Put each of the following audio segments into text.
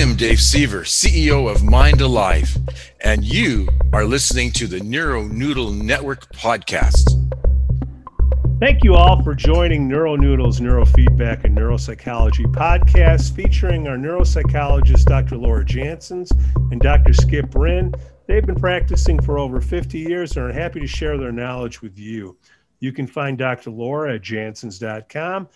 am Dave Seaver, CEO of Mind Alive, and you are listening to the NeuroNoodle Network podcast. Thank you all for joining NeuroNoodle's Neurofeedback and Neuropsychology podcast featuring our neuropsychologist, Dr. Laura Janssens and Dr. Skip Rinn. They've been practicing for over 50 years and are happy to share their knowledge with you. You can find Dr. Laura at janssens.com,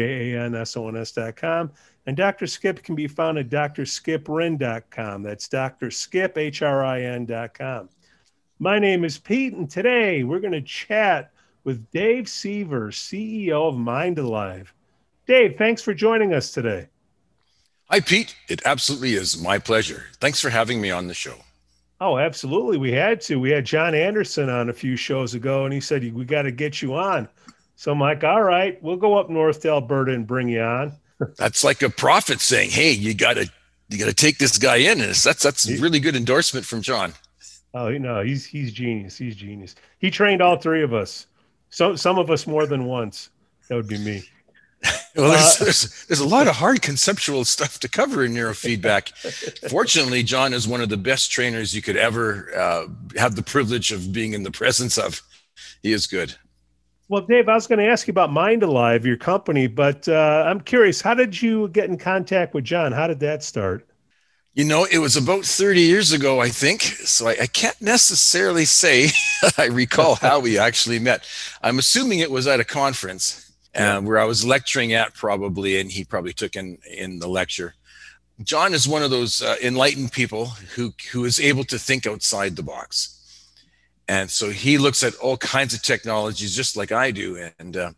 JANSONS.com, and Dr. Skip can be found at drskiprinn.com. That's Dr. Skip, HRIN.com. My name is Pete, and today we're going to chat with Dave Seaver, CEO of Mind Alive. Dave, thanks for joining us today. Hi, Pete. It absolutely is my pleasure. Thanks for having me on the show. Oh, absolutely. We had to. We had John Anderson on a few shows ago, and he said, we got to get you on. So I'm like, all right, we'll go up north to Alberta and bring you on. That's like a prophet saying, hey, you got to take this guy in. And that's a really good endorsement from John. Oh, no, he's genius. He's genius. He trained all three of us. So some of us more than once. That would be me. Well, there's a lot of hard conceptual stuff to cover in neurofeedback. Fortunately, John is one of the best trainers you could ever have the privilege of being in the presence of. He is good. Well, Dave, I was going to ask you about Mind Alive, your company, but I'm curious, how did you get in contact with John? How did that start? You know, it was about 30 years ago, I think. So I can't necessarily say I recall how we actually met. I'm assuming it was at a conference where I was lecturing at probably, and he probably took in the lecture. John is one of those enlightened people who is able to think outside the box. And so he looks at all kinds of technologies just like I do.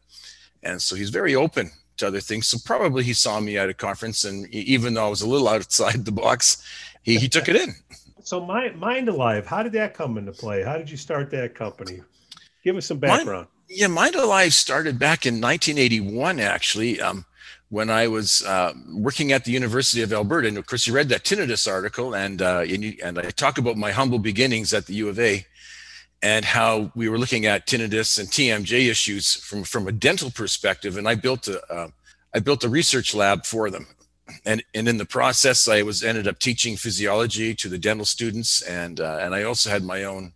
And so he's very open to other things. So probably he saw me at a conference, and even though I was a little outside the box, he took it in. So Mind Alive, how did that come into play? How did you start that company? Give us some background. Mind Alive started back in 1981, actually, when I was working at the University of Alberta. And of course, you read that tinnitus article, and I talk about my humble beginnings at the U of A. And how we were looking at tinnitus and TMJ issues from a dental perspective. And I built a research lab for them. And in the process, I ended up teaching physiology to the dental students. And I also had my own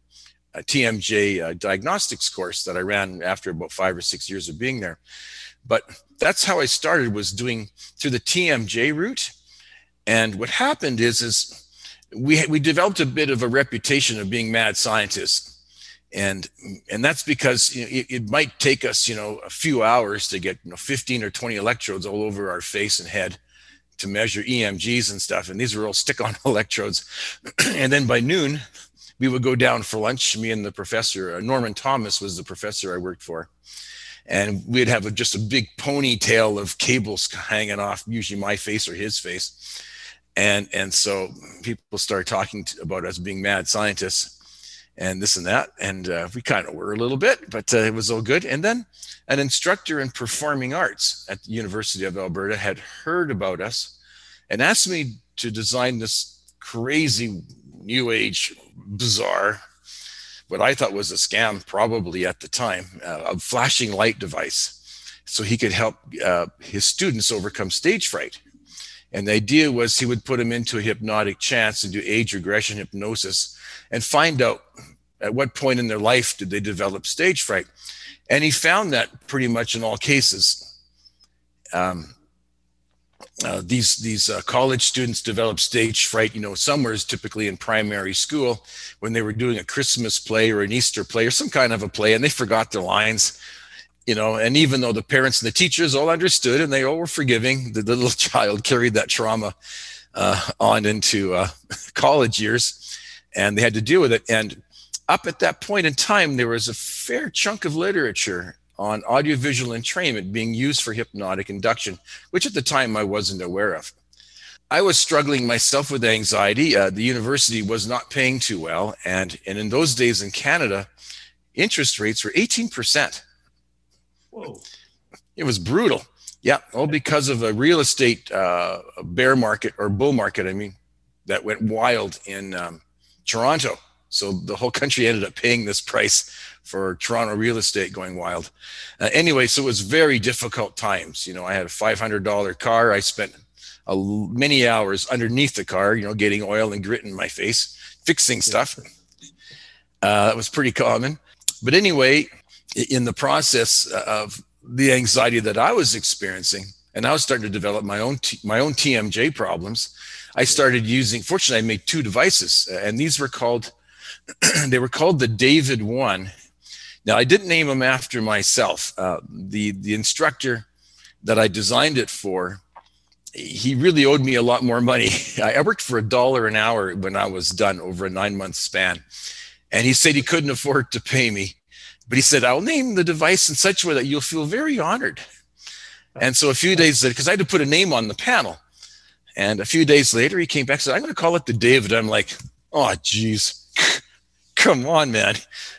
TMJ diagnostics course that I ran after about 5 or 6 years of being there. But that's how I started, was doing through the TMJ route. And what happened is we developed a bit of a reputation of being mad scientists. And that's because it might take us, a few hours to get 15 or 20 electrodes all over our face and head to measure EMGs and stuff. And these were all stick-on electrodes. And then by noon, we would go down for lunch. Me and the professor, Norman Thomas was the professor I worked for. And we'd have just a big ponytail of cables hanging off, usually my face or his face. And so people started talking about us being mad scientists and this and that. And we kind of were a little bit, but it was all good. And then an instructor in performing arts at the University of Alberta had heard about us and asked me to design this crazy new age, bizarre, what I thought was a scam probably at the time, a flashing light device. So he could help his students overcome stage fright. And the idea was he would put them into a hypnotic trance and do age regression hypnosis and find out at what point in their life did they develop stage fright. And he found that pretty much in all cases, these college students develop stage fright, somewhere is typically in primary school when they were doing a Christmas play or an Easter play or some kind of a play, and they forgot their lines. And even though the parents and the teachers all understood and they all were forgiving, the little child carried that trauma on into college years, and they had to deal with it. And up at that point in time, there was a fair chunk of literature on audiovisual entrainment being used for hypnotic induction, which at the time I wasn't aware of. I was struggling myself with anxiety. The university was not paying too well. And in those days in Canada, interest rates were 18%. Whoa. It was brutal. Yeah, all because of a real estate bear market or bull market, that went wild in Toronto. So the whole country ended up paying this price for Toronto real estate going wild. Anyway, so it was very difficult times. I had a $500 car. I spent many hours underneath the car, getting oil and grit in my face, fixing stuff. That was pretty common. But anyway, in the process of the anxiety that I was experiencing, and I was starting to develop my own TMJ problems, I started using, fortunately, I made 2 devices, and these were called, they were called the David 1. Now, I didn't name them after myself. The instructor that I designed it for, he really owed me a lot more money. I worked for $1 an hour when I was done over a 9-month span. And he said he couldn't afford to pay me. But he said, I'll name the device in such a way that you'll feel very honored. And so a few days later, because I had to put a name on the panel. And a few days later, he came back and said, I'm going to call it the David. I'm like, oh, geez, come on, man.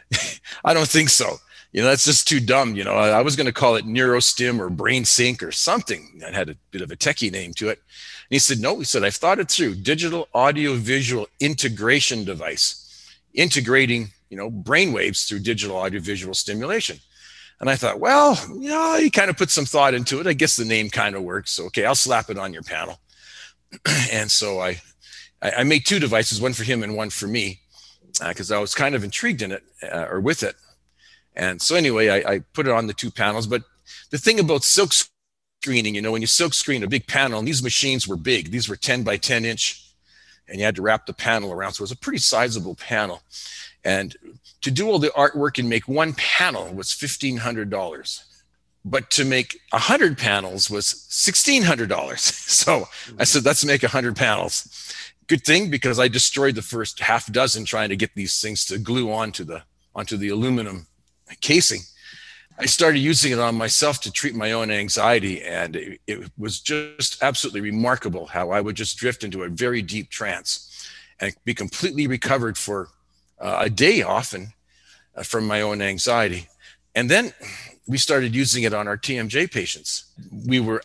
I don't think so. That's just too dumb. I was going to call it NeuroStim or BrainSync or something that had a bit of a techie name to it. And he said, no, he said, I've thought it through. Digital audio-visual integration device, integrating, brainwaves through digital audiovisual stimulation. And I thought, well, you kind of put some thought into it. I guess the name kind of works. So, okay, I'll slap it on your panel. And so I made 2 devices, one for him and one for me, because I was kind of intrigued in it or with it. And so anyway, I put it on the 2 panels. But the thing about silk screening, when you silk screen a big panel, and these machines were big. These were 10 by 10 inch, and you had to wrap the panel around. So it was a pretty sizable panel. And to do all the artwork and make 1 panel was $1,500. But to make 100 panels was $1,600. So I said, let's make 100 panels. Good thing, because I destroyed the first half dozen trying to get these things to glue onto the aluminum casing. I started using it on myself to treat my own anxiety, and it was just absolutely remarkable how I would just drift into a very deep trance and be completely recovered for a day often from my own anxiety. And then we started using it on our TMJ patients. It was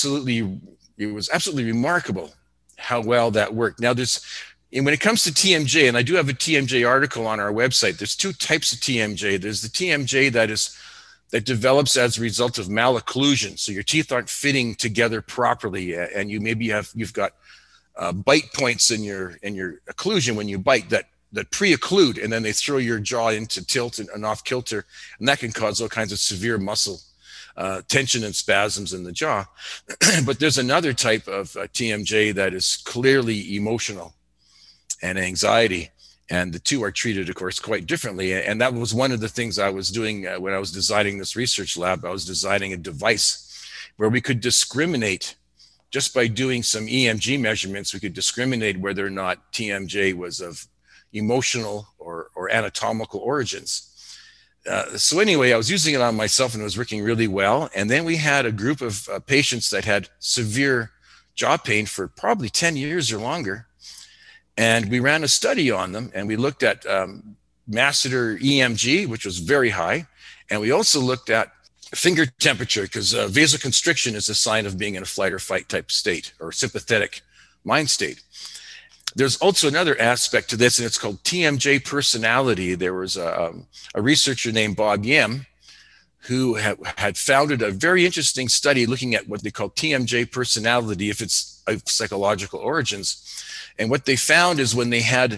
absolutely remarkable how well that worked. Now when it comes to TMJ, and I do have a TMJ article on our website, there's 2 types of TMJ. There's the TMJ that develops as a result of malocclusion. So your teeth aren't fitting together properly, and you've got bite points in your occlusion when you bite that pre-occlude, and then they throw your jaw into tilt and off kilter, and that can cause all kinds of severe muscle tension and spasms in the jaw. But there's another type of TMJ that is clearly emotional and anxiety, and the 2 are treated, of course, quite differently. And that was one of the things I was doing when I was designing this research lab. I was designing a device where we could discriminate, just by doing some EMG measurements, we could discriminate whether or not TMJ was of emotional or anatomical origins. So anyway, I was using it on myself, and it was working really well. And then we had a group of patients that had severe jaw pain for probably 10 years or longer. And we ran a study on them, and we looked at masseter EMG, which was very high. And we also looked at finger temperature, because vasoconstriction is a sign of being in a flight or fight type state, or sympathetic mind state. There's also another aspect to this, and it's called TMJ personality. There was a researcher named Bob Yim who had founded a very interesting study looking at what they call TMJ personality, if it's of psychological origins. And what they found is when they had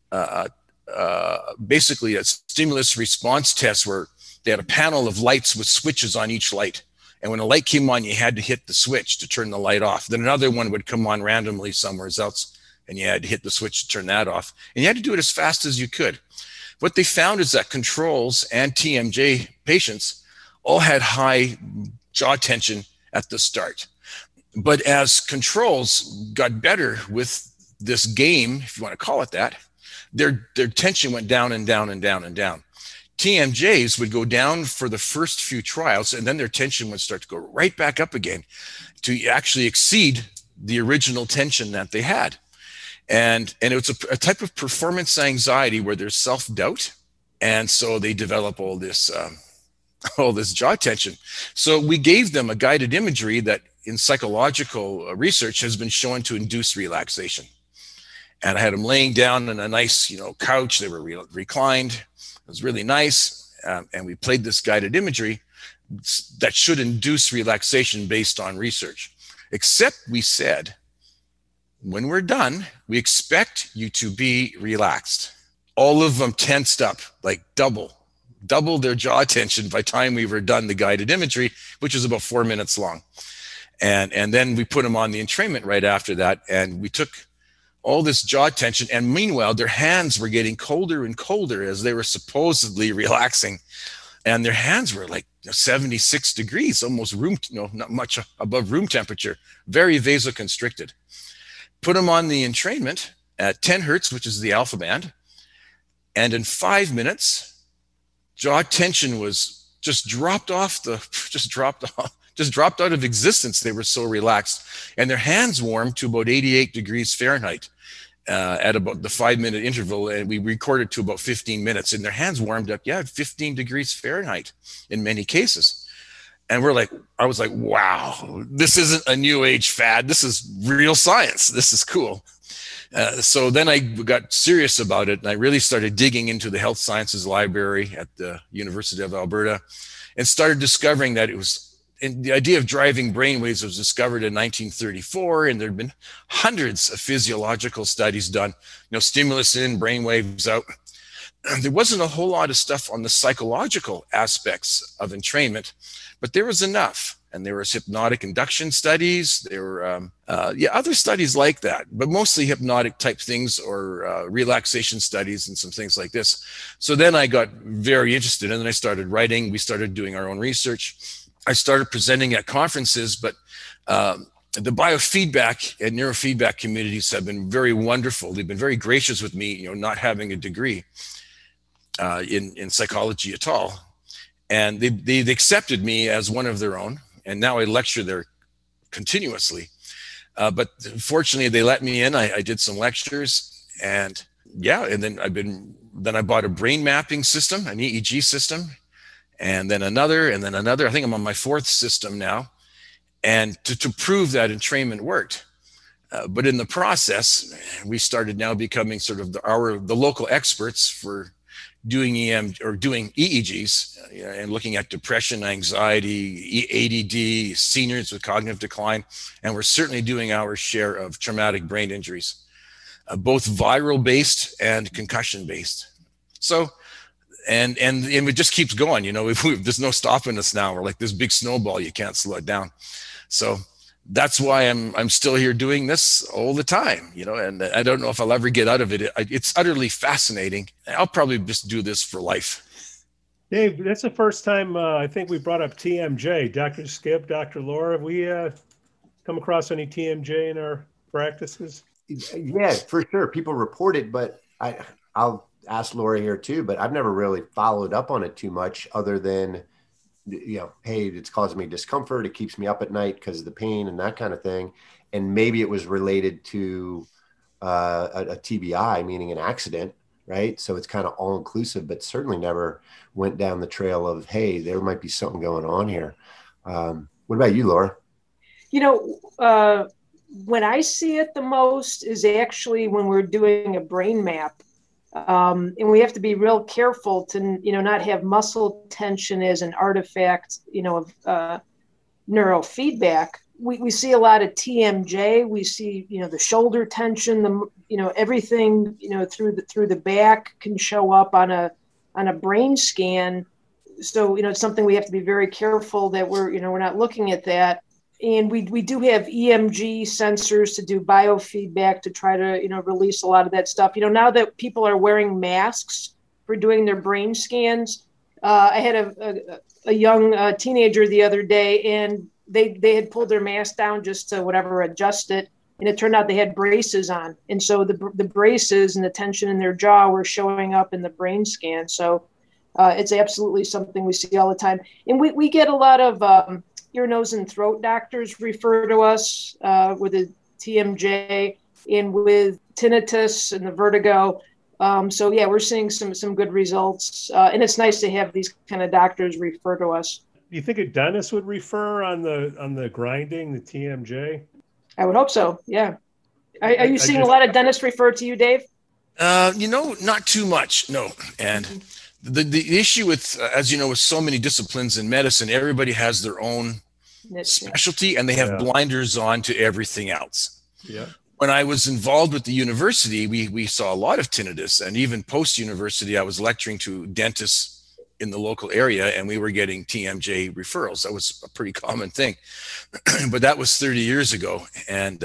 basically a stimulus response test where they had a panel of lights with switches on each light. And when a light came on, you had to hit the switch to turn the light off. Then another one would come on randomly somewhere else, and you had to hit the switch to turn that off. And you had to do it as fast as you could. What they found is that controls and TMJ patients all had high jaw tension at the start. But as controls got better with this game, if you want to call it that, their tension went down and down and down and down. TMJs would go down for the first few trials, and then their tension would start to go right back up again to actually exceed the original tension that they had. And it was a type of performance anxiety where there's self-doubt. And so they develop all this jaw tension. So we gave them a guided imagery that in psychological research has been shown to induce relaxation. And I had them laying down on a nice, couch. They were reclined. It was really nice. And we played this guided imagery that should induce relaxation based on research. Except we said when we're done, we expect you to be relaxed. All of them tensed up, like double their jaw tension by the time we were done the guided imagery, which is about 4 minutes long. And then we put them on the entrainment right after that. And we took all this jaw tension. And meanwhile, their hands were getting colder and colder as they were supposedly relaxing. And their hands were like 76 degrees, almost not much above room temperature, very vasoconstricted. Put them on the entrainment at 10 hertz, which is the alpha band. And in 5 minutes, jaw tension was just dropped out of existence. They were so relaxed, and their hands warmed to about 88 degrees Fahrenheit at about the 5 minute interval. And we recorded to about 15 minutes, and their hands warmed up, 15 degrees Fahrenheit in many cases. And I was like, wow, this isn't a new age fad. This is real science. This is cool. So then I got serious about it, and I really started digging into the health sciences library at the University of Alberta and started discovering that the idea of driving brainwaves was discovered in 1934, and there'd been hundreds of physiological studies done, stimulus in, brainwaves out. There wasn't a whole lot of stuff on the psychological aspects of entrainment, but there was enough. And there was hypnotic induction studies. There were other studies like that, but mostly hypnotic type things or relaxation studies and some things like this. So then I got very interested, and then I started writing. We started doing our own research. I started presenting at conferences, but the biofeedback and neurofeedback communities have been very wonderful. They've been very gracious with me, not having a degree in psychology at all. And they accepted me as one of their own. And now I lecture there continuously. But fortunately, they let me in. I did some lectures, and then I bought a brain mapping system, an EEG system, and then another. I think I'm on my fourth system now, and to prove that entrainment worked. But in the process, we started now becoming sort of the local experts for doing doing EEGs and looking at depression, anxiety, ADD, seniors with cognitive decline. And we're certainly doing our share of traumatic brain injuries, both viral based and concussion based. So, and it just keeps going, there's no stopping us now. We're like this big snowball, you can't slow it down. So that's why I'm still here doing this all the time, and I don't know if I'll ever get out of it. It's utterly fascinating. I'll probably just do this for life. Dave, that's the first time I think we brought up TMJ. Dr. Skip, Dr. Laura, have we come across any TMJ in our practices? Yeah, for sure. People report it, but I'll ask Laura here too, but I've never really followed up on it too much other than hey, it's causing me discomfort. It keeps me up at night because of the pain and that kind of thing. And maybe it was related to a TBI, meaning an accident, right? So it's kind of all inclusive, but certainly never went down the trail of, hey, there might be something going on here. What about you, Laura? When I see it the most is actually when we're doing a brain map. And we have to be real careful to, not have muscle tension as an artifact, of neurofeedback. We see a lot of TMJ. We see, the shoulder tension, everything, through the back can show up on a brain scan. So, it's something we have to be very careful that we're not looking at that. And we do have EMG sensors to do biofeedback to try to, release a lot of that stuff. Now that people are wearing masks for doing their brain scans, I had a young teenager the other day, and they had pulled their mask down just to adjust it. And it turned out they had braces on. And so the braces and the tension in their jaw were showing up in the brain scan. So it's absolutely something we see all the time. And we get a lot of ear, nose, and throat doctors refer to us with a TMJ and with tinnitus and the vertigo. So we're seeing some good results, and it's nice to have these kind of doctors refer to us. Do you think a dentist would refer on the grinding, the TMJ? I would hope so. Yeah. Are you seeing a lot of dentists refer to you, Dave? Not too much, no. And the issue with, as you know, with so many disciplines in medicine, everybody has their own specialty, and they have blinders on to everything else. Yeah. When I was involved with the university, we saw a lot of tinnitus, and even post-university, I was lecturing to dentists in the local area, and we were getting TMJ referrals. That was a pretty common thing, but that was 30 years ago. And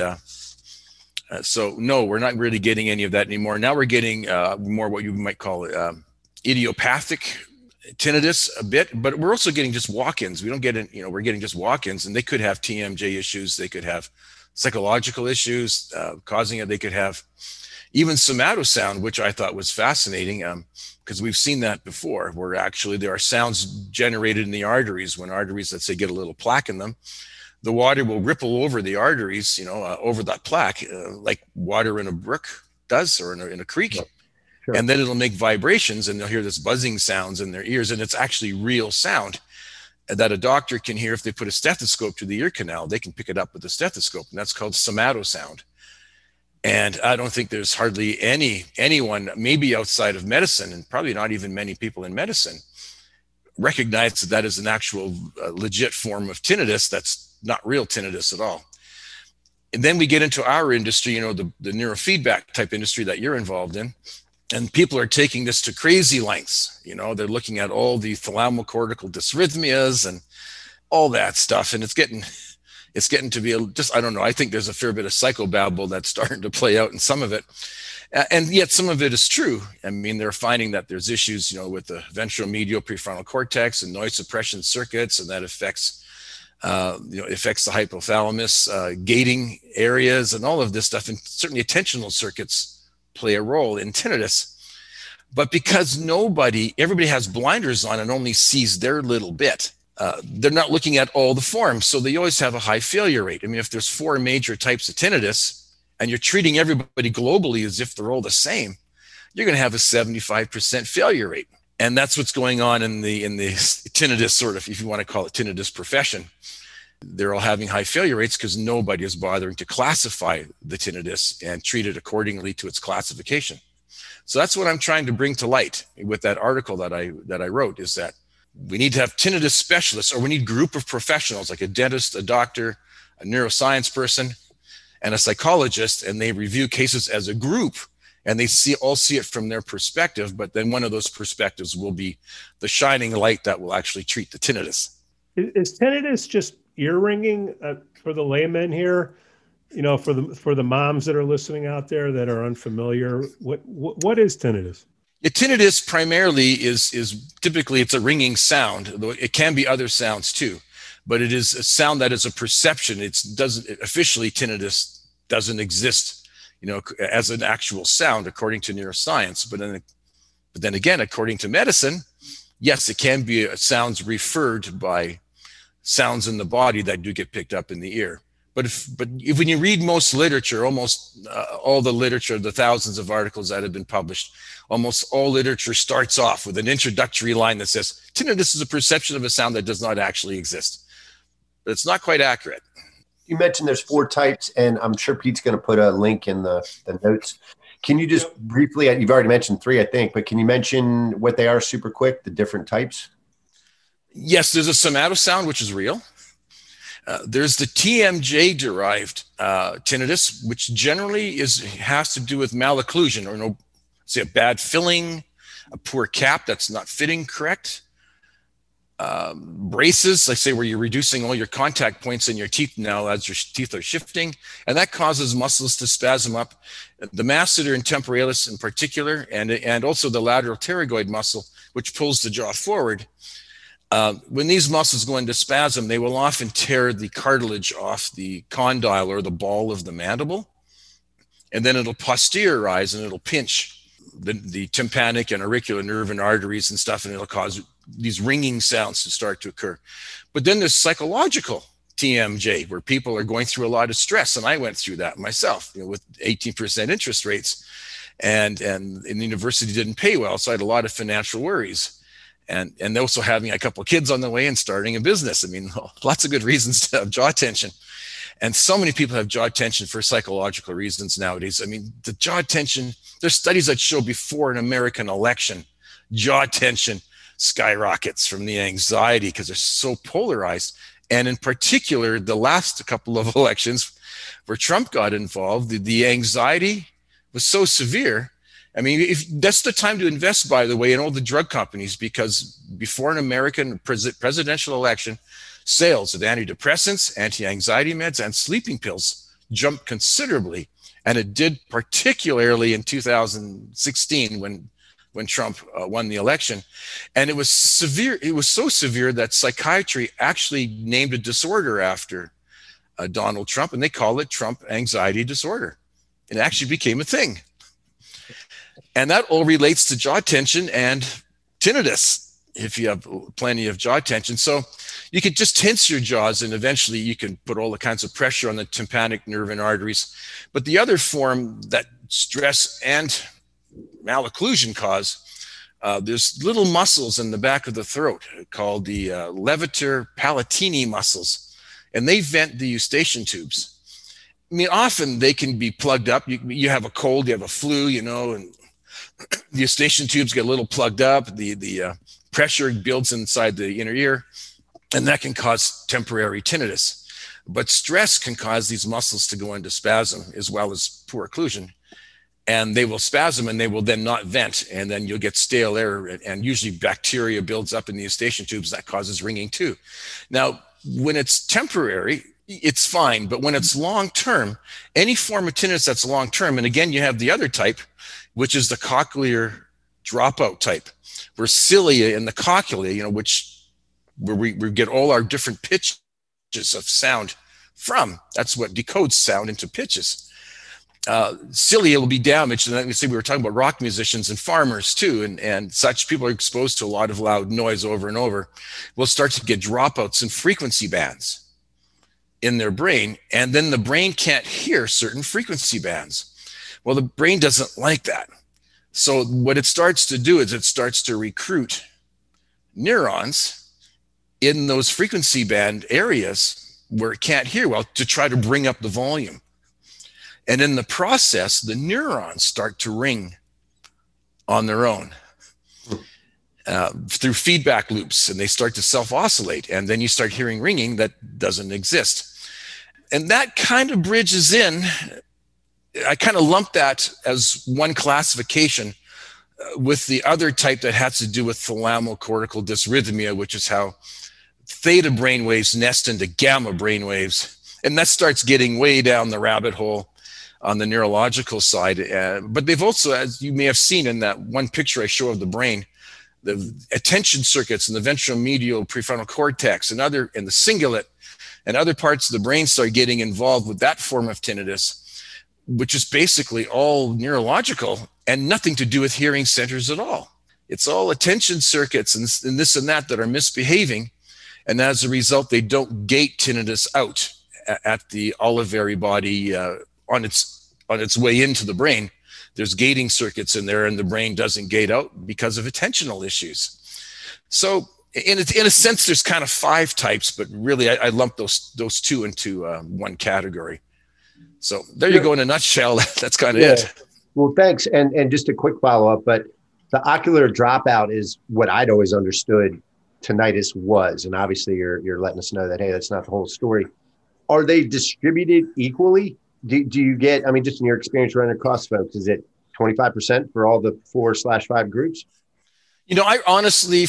so no, we're not really getting any of that anymore. Now we're getting more what you might call idiopathic tinnitus a bit, but we're also getting just walk-ins. We don't get it, we're getting just walk-ins, and they could have TMJ issues. They could have psychological issues causing it. They could have even somatosound, which I thought was fascinating because we've seen that before, where actually there are sounds generated in the arteries when arteries, let's say, get a little plaque in them. The water will ripple over the arteries, over that plaque, like water in a brook does, or in a creek. Sure. And then it'll make vibrations, and they'll hear this buzzing sounds in their ears, and it's actually real sound that a doctor can hear if they put a stethoscope to the ear canal. They can pick it up with a stethoscope, and that's called somatosound. And I don't think there's hardly anyone, maybe outside of medicine, and probably not even many people in medicine, recognize that that is an actual legit form of tinnitus that's not real tinnitus at all. And then we get into our industry, the neurofeedback type industry that you're involved in. And people are taking this to crazy lengths. They're looking at all the thalamocortical dysrhythmias and all that stuff. And it's getting to be I don't know. I think there's a fair bit of psychobabble that's starting to play out in some of it. And yet some of it is true. I mean, they're finding that there's issues, with the ventromedial prefrontal cortex and noise suppression circuits, and that affects the hypothalamus, gating areas and all of this stuff. And certainly attentional circuits play a role in tinnitus. But because everybody has blinders on and only sees their little bit, they're not looking at all the forms. So they always have a high failure rate. I mean, if there's 4 major types of tinnitus and you're treating everybody globally as if they're all the same, you're going to have a 75% failure rate. And that's what's going on in the tinnitus sort of, if you want to call it tinnitus profession. They're all having high failure rates because nobody is bothering to classify the tinnitus and treat it accordingly to its classification. So that's what I'm trying to bring to light with that article that I wrote, is that we need to have tinnitus specialists, or we need a group of professionals like a dentist, a doctor, a neuroscience person, and a psychologist, and they review cases as a group, and they all see it from their perspective, but then one of those perspectives will be the shining light that will actually treat the tinnitus. Is tinnitus just ear ringing for the layman here? For the moms that are listening out there that are unfamiliar, what is tinnitus? Tinnitus primarily is typically it's a ringing sound, though it can be other sounds too, but it is a sound that is a perception. Officially tinnitus doesn't exist, as an actual sound according to neuroscience. But then again, according to medicine, yes, it can be sounds referred by sounds in the body that do get picked up in the ear. But when you read most literature, almost all the literature, the thousands of articles that have been published, almost all literature starts off with an introductory line that says, tinnitus is a perception of a sound that does not actually exist. But it's not quite accurate. You mentioned there's 4 types, and I'm sure Pete's going to put a link in the notes. Can you just briefly, you've already mentioned 3, I think, but can you mention what they are super quick, the different types? Yes, there's a somatosound, which is real. There's the TMJ-derived tinnitus, which generally has to do with malocclusion, or say a bad filling, a poor cap that's not fitting correct. Braces, like say where you're reducing all your contact points in your teeth now as your teeth are shifting, and that causes muscles to spasm up. The masseter and temporalis in particular, and also the lateral pterygoid muscle, which pulls the jaw forward. When these muscles go into spasm, they will often tear the cartilage off the condyle, or the ball of the mandible, and then it'll posteriorize and it'll pinch the tympanic and auricular nerve and arteries and stuff, and it'll cause these ringing sounds to start to occur. But then there's psychological TMJ, where people are going through a lot of stress, and I went through that myself, with 18% interest rates, and the university didn't pay well, so I had a lot of financial worries. And also having a couple of kids on the way and starting a business. I mean, lots of good reasons to have jaw tension. And so many people have jaw tension for psychological reasons nowadays. I mean, the jaw tension, there's studies that show before an American election, jaw tension skyrockets from the anxiety because they're so polarized. And in particular, the last couple of elections, where Trump got involved, the anxiety was so severe. I mean, if that's the time to invest, by the way, in all the drug companies, because before an American presidential election, sales of antidepressants, anti-anxiety meds, and sleeping pills jumped considerably. And it did particularly in 2016 when Trump won the election. And it was severe. It was so severe that psychiatry actually named a disorder after Donald Trump, and they call it Trump anxiety disorder. It actually became a thing. And that all relates to jaw tension and tinnitus if you have plenty of jaw tension. So you could just tense your jaws and eventually you can put all the kinds of pressure on the tympanic nerve and arteries. But the other form that stress and malocclusion cause, there's little muscles in the back of the throat called the levator palatini muscles, and they vent the eustachian tubes. I mean, often they can be plugged up. You have a cold, you have a flu, and the eustachian tubes get a little plugged up. The pressure builds inside the inner ear, and that can cause temporary tinnitus. But stress can cause these muscles to go into spasm as well as poor occlusion. And they will spasm and they will then not vent. And then you'll get stale air, and usually bacteria builds up in the eustachian tubes that causes ringing too. Now, when it's temporary, it's fine. But when it's long-term, any form of tinnitus that's long-term, and again, you have the other type, which is the cochlear dropout type, where cilia in the cochlea, where we get all our different pitches of sound from. That's what decodes sound into pitches. Cilia will be damaged. And then we were talking about rock musicians and farmers too, and such people are exposed to a lot of loud noise over and over. We'll start to get dropouts in frequency bands in their brain, and then the brain can't hear certain frequency bands. Well, the brain doesn't like that. So what it starts to do is it starts to recruit neurons in those frequency band areas where it can't hear well to try to bring up the volume. And in the process, the neurons start to ring on their own through feedback loops, and they start to self-oscillate. And then you start hearing ringing that doesn't exist. And that kind of bridges in. I kind of lump that as one classification with the other type that has to do with thalamocortical dysrhythmia, which is how theta brainwaves nest into gamma brainwaves. And that starts getting way down the rabbit hole on the neurological side. But they've also, as you may have seen in that one picture I show of the brain, the attention circuits in the ventromedial prefrontal cortex and the cingulate and other parts of the brain start getting involved with that form of tinnitus, which is basically all neurological and nothing to do with hearing centers at all. It's all attention circuits and this and that are misbehaving. And as a result, they don't gate tinnitus out at the olivary body on its way into the brain. There's gating circuits in there, and the brain doesn't gate out because of attentional issues. So in a sense, there's kind of 5 types, but really I lump those 2 into one category. So there you go in a nutshell. That's kind of it. Well, thanks. And just a quick follow-up, but the ocular dropout is what I'd always understood tinnitus was. And obviously you're letting us know that, hey, that's not the whole story. Are they distributed equally? Do you get, just in your experience running across folks, is it 25% for all the 4/5 groups? I honestly,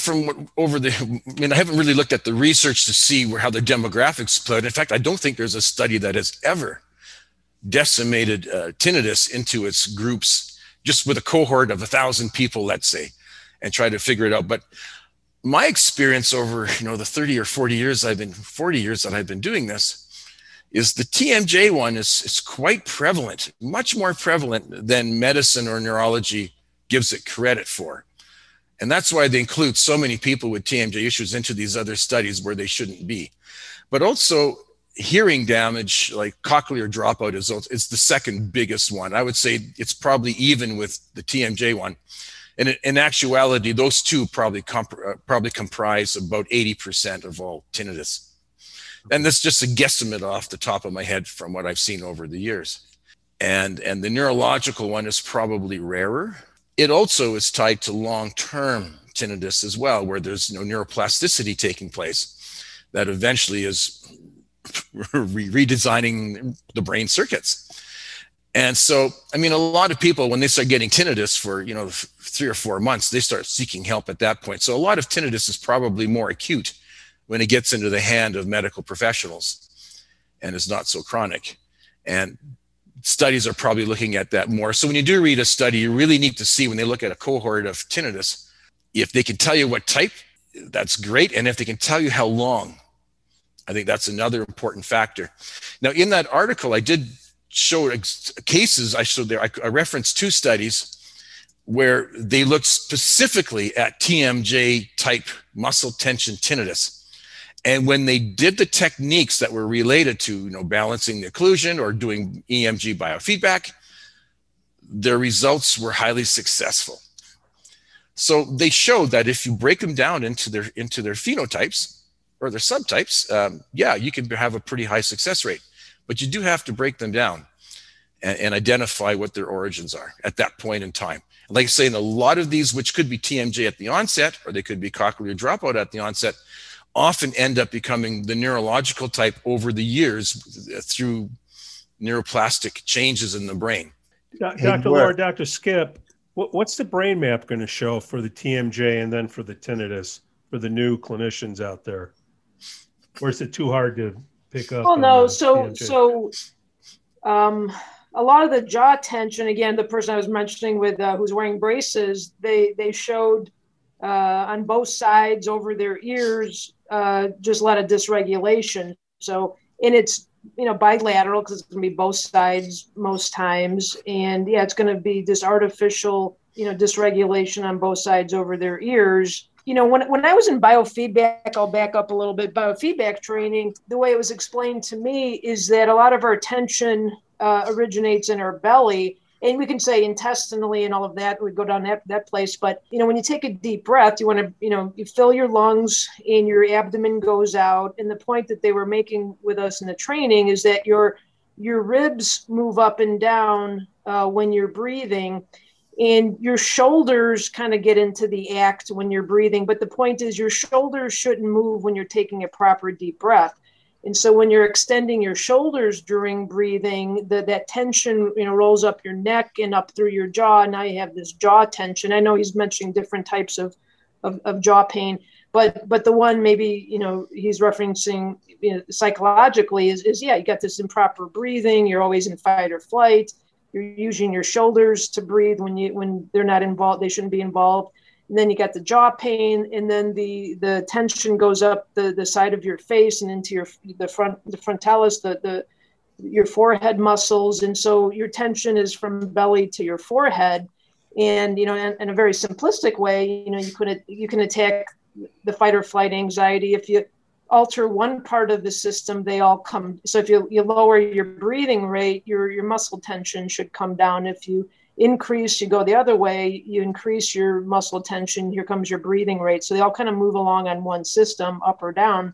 I haven't really looked at the research to see how the demographics split. In fact, I don't think there's a study that has ever decimated tinnitus into its groups, just with a cohort of 1,000 people, let's say, and try to figure it out. But my experience over, the 30 or 40 years that I've been doing this, is the TMJ one is quite prevalent, much more prevalent than medicine or neurology gives it credit for. And that's why they include so many people with TMJ issues into these other studies where they shouldn't be. But also hearing damage, like cochlear dropout, is the second biggest one. I would say it's probably even with the TMJ one. And in actuality, those two probably comprise about 80% of all tinnitus. And that's just a guesstimate off the top of my head from what I've seen over the years. And the neurological one is probably rarer. It also is tied to long-term tinnitus as well, where there's neuroplasticity taking place that eventually is redesigning the brain circuits. And so, I mean, a lot of people, when they start getting tinnitus for, 3 or 4 months, they start seeking help at that point. So a lot of tinnitus is probably more acute when it gets into the hand of medical professionals and is not so chronic. And studies are probably looking at that more. So when you do read a study, you really need to see, when they look at a cohort of tinnitus, if they can tell you what type, that's great. And if they can tell you how long, I think that's another important factor. Now, in that article, I did show cases. I referenced 2 studies where they looked specifically at TMJ type muscle tension tinnitus. And when they did the techniques that were related to, balancing the occlusion or doing EMG biofeedback, their results were highly successful. So they showed that if you break them down into their phenotypes or their subtypes, you can have a pretty high success rate. But you do have to break them down and identify what their origins are at that point in time. Like I say, in a lot of these, which could be TMJ at the onset, or they could be cochlear dropout at the onset, often end up becoming the neurological type over the years through neuroplastic changes in the brain. Dr. Laura, Dr. Skip, what's the brain map going to show for the TMJ and then for the tinnitus for the new clinicians out there? Or is it too hard to pick up? Well, no. A lot of the jaw tension, again, the person I was mentioning with who's wearing braces, they showed on both sides over their ears just a lot of dysregulation. So, and it's bilateral because it's going to be both sides most times, and it's going to be this artificial dysregulation on both sides over their ears. When I was in biofeedback, I'll back up a little bit. Biofeedback training, the way it was explained to me is that a lot of our tension originates in our belly, and we can say intestinally and all of that. We go down that place. But when you take a deep breath, you want to you fill your lungs and your abdomen goes out. And the point that they were making with us in the training is that your ribs move up and down when you're breathing. And your shoulders kind of get into the act when you're breathing. But the point is your shoulders shouldn't move when you're taking a proper deep breath. And so when you're extending your shoulders during breathing, that tension, rolls up your neck and up through your jaw. Now you have this jaw tension. I know he's mentioning different types of jaw pain, but the one maybe, he's referencing psychologically is you got this improper breathing. You're always in fight or flight. You're using your shoulders to breathe when they're not involved. They shouldn't be involved. And then you got the jaw pain, and then the tension goes up the side of your face and into the frontalis, your forehead muscles. And so your tension is from belly to your forehead. And in a very simplistic way, you can attack the fight or flight anxiety. If you alter one part of the system, they all come. So if you lower your breathing rate, your muscle tension should come down. If you increase, you go the other way, you increase your muscle tension, here comes your breathing rate. So they all kind of move along on one system, up or down.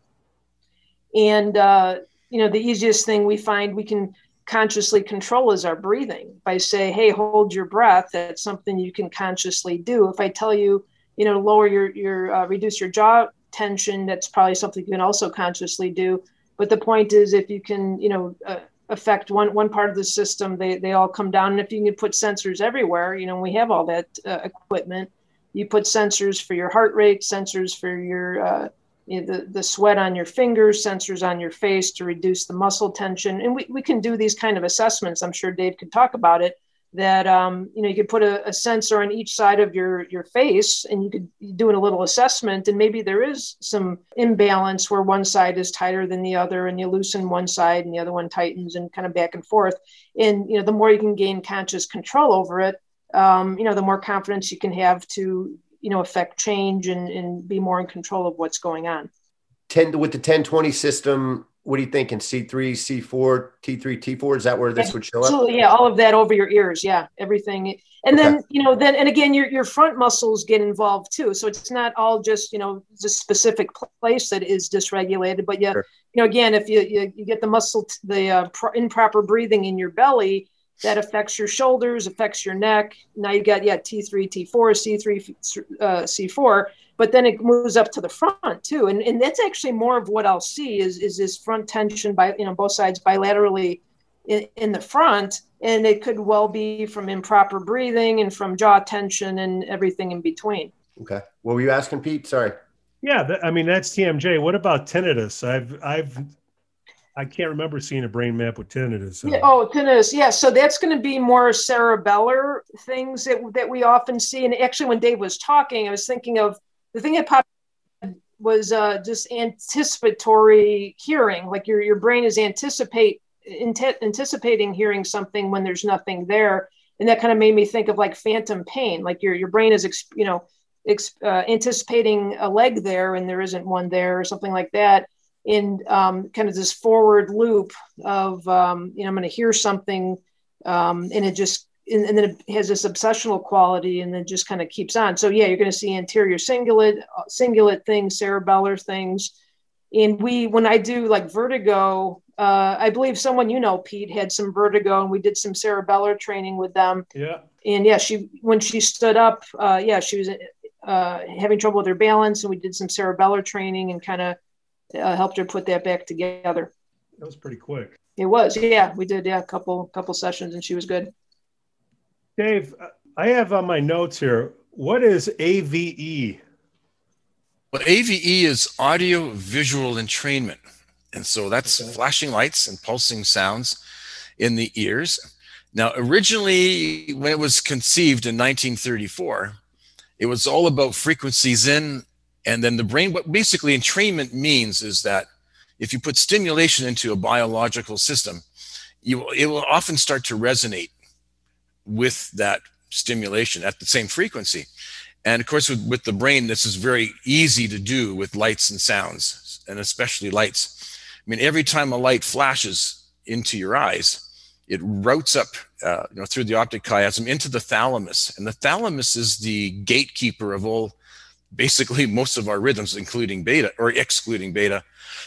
And, the easiest thing we find we can consciously control is our breathing by say, hey, hold your breath. That's something you can consciously do. If I tell you, lower your reduce your jaw tension, that's probably something you can also consciously do. But the point is, if you can, affect one part of the system, they all come down. And if you can put sensors everywhere, we have all that equipment. You put sensors for your heart rate, sensors for your the sweat on your fingers, sensors on your face to reduce the muscle tension. And we can do these kind of assessments. I'm sure Dave could talk about it. That you could put a sensor on each side of your face, and you could do a little assessment, and maybe there is some imbalance where one side is tighter than the other, and you loosen one side and the other one tightens, and kind of back and forth. And the more you can gain conscious control over it, the more confidence you can have to affect change and be more in control of what's going on. With the 10-20 system, what are you thinking? C3, C4, T3, T4? Is that where this would show up? Absolutely, yeah, all of that over your ears, yeah, everything. And then, and again, your front muscles get involved too. So it's not all just, the specific place that is dysregulated, but sure. Again, if you get the muscle, improper breathing in your belly, that affects your shoulders, affects your neck. Now you got, T3, T4, C3, C4. but then it moves up to the front too. And that's actually more of what I'll see is this front tension by, both sides bilaterally in the front. And it could well be from improper breathing and from jaw tension and everything in between. Okay. What were you asking, Pete? Sorry. Yeah. That's TMJ. What about tinnitus? I can't remember seeing a brain map with tinnitus. So. Yeah, tinnitus. Yeah. So that's going to be more cerebellar things that we often see. And actually, when Dave was talking, I was thinking of the thing that popped was just anticipatory hearing. Like your brain is anticipating hearing something when there's nothing there. And that kind of made me think of like phantom pain. Like your brain is, anticipating a leg there and there isn't one there or something like that. In kind of this forward loop of, I'm going to hear something and it just, and then it has this obsessional quality and then just kind of keeps on. So yeah, you're going to see anterior cingulate things, cerebellar things. And when I do like vertigo, I believe someone, Pete, had some vertigo and we did some cerebellar training with them. Yeah. And yeah, when she stood up, she was having trouble with her balance and we did some cerebellar training and kind of helped her put that back together. That was pretty quick. It was, yeah. We did, a couple sessions, and she was good. Dave, I have on my notes here. What is AVE? Well, AVE is audio visual entrainment, and so that's flashing lights and pulsing sounds in the ears. Now, originally, when it was conceived in 1934, it was all about frequencies in. And then the brain, what basically entrainment means is that if you put stimulation into a biological system, it will often start to resonate with that stimulation at the same frequency. And of course, with the brain, this is very easy to do with lights and sounds, and especially lights. I mean, every time a light flashes into your eyes, it routes up through the optic chiasm into the thalamus. And the thalamus is the gatekeeper of basically most of our rhythms, including beta or excluding beta,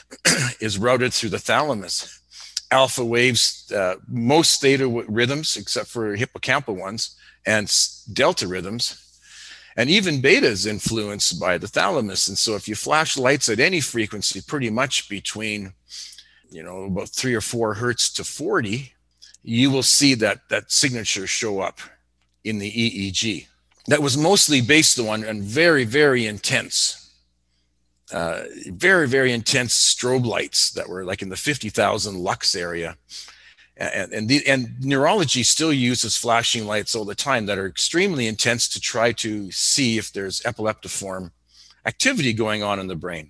is routed through the thalamus. Alpha waves, most theta rhythms, except for hippocampal ones, and delta rhythms, and even beta is influenced by the thalamus. And so if you flash lights at any frequency, pretty much between, about 3 or 4 hertz to 40, you will see that signature show up in the EEG. That was mostly based on very, very intense, very, very intense strobe lights that were like in the 50,000 lux area. And neurology still uses flashing lights all the time that are extremely intense to try to see if there's epileptiform activity going on in the brain.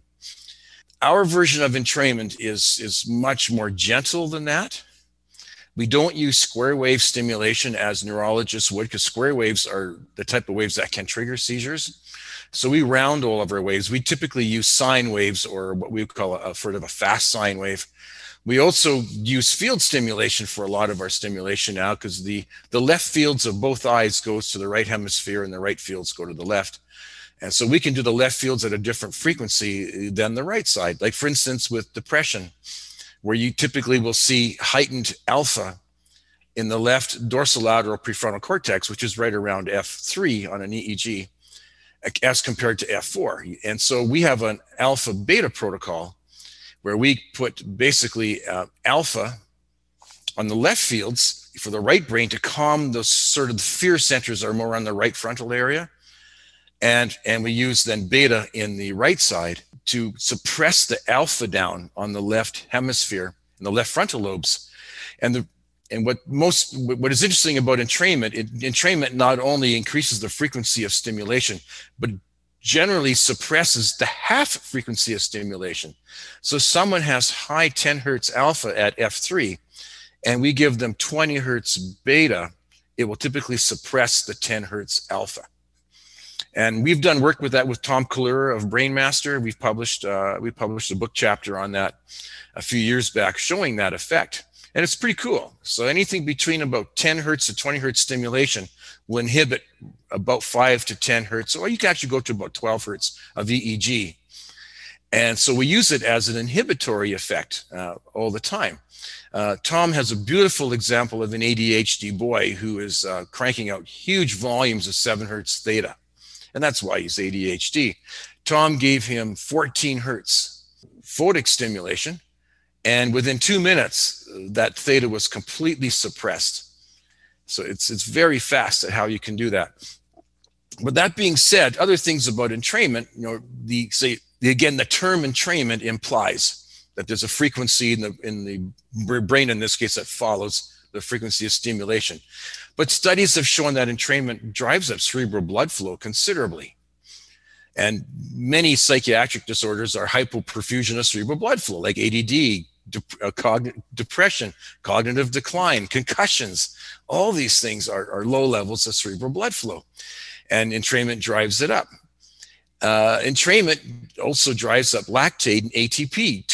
Our version of entrainment is much more gentle than that. We don't use square wave stimulation as neurologists would, because square waves are the type of waves that can trigger seizures. So we round all of our waves. We typically use sine waves, or what we would call a sort of a fast sine wave. We also use field stimulation for a lot of our stimulation now, because the left fields of both eyes goes to the right hemisphere and the right fields go to the left. And so we can do the left fields at a different frequency than the right side. Like for instance, with depression, where you typically will see heightened alpha in the left dorsolateral prefrontal cortex, which is right around F3 on an EEG, as compared to F4. And so we have an alpha beta protocol where we put basically alpha on the left fields for the right brain to calm those sort of the fear centers are more on the right frontal area. And we use then beta in the right side to suppress the alpha down on the left hemisphere and the left frontal lobes. And what is interesting about entrainment not only increases the frequency of stimulation, but generally suppresses the half frequency of stimulation. So someone has high 10 hertz alpha at F3, and we give them 20 hertz beta, it will typically suppress the 10 hertz alpha. And we've done work with that with Tom Kalura of Brainmaster. We published a book chapter on that a few years back showing that effect. And it's pretty cool. So anything between about 10 hertz to 20 hertz stimulation will inhibit about 5 to 10 hertz, or you can actually go to about 12 hertz of EEG. And so we use it as an inhibitory effect all the time. Tom has a beautiful example of an ADHD boy who is cranking out huge volumes of 7 hertz theta. And that's why he's ADHD. Tom gave him 14 hertz photic stimulation, and within 2 minutes, that theta was completely suppressed. So it's very fast at how you can do that. But that being said, other things about entrainment, the term entrainment implies that there's a frequency in the brain, in this case, that follows the frequency of stimulation. But studies have shown that entrainment drives up cerebral blood flow considerably. And many psychiatric disorders are hypoperfusion of cerebral blood flow, like ADD, depression, cognitive decline, concussions. All these things are low levels of cerebral blood flow, and entrainment drives it up. Entrainment also drives up lactate and ATP,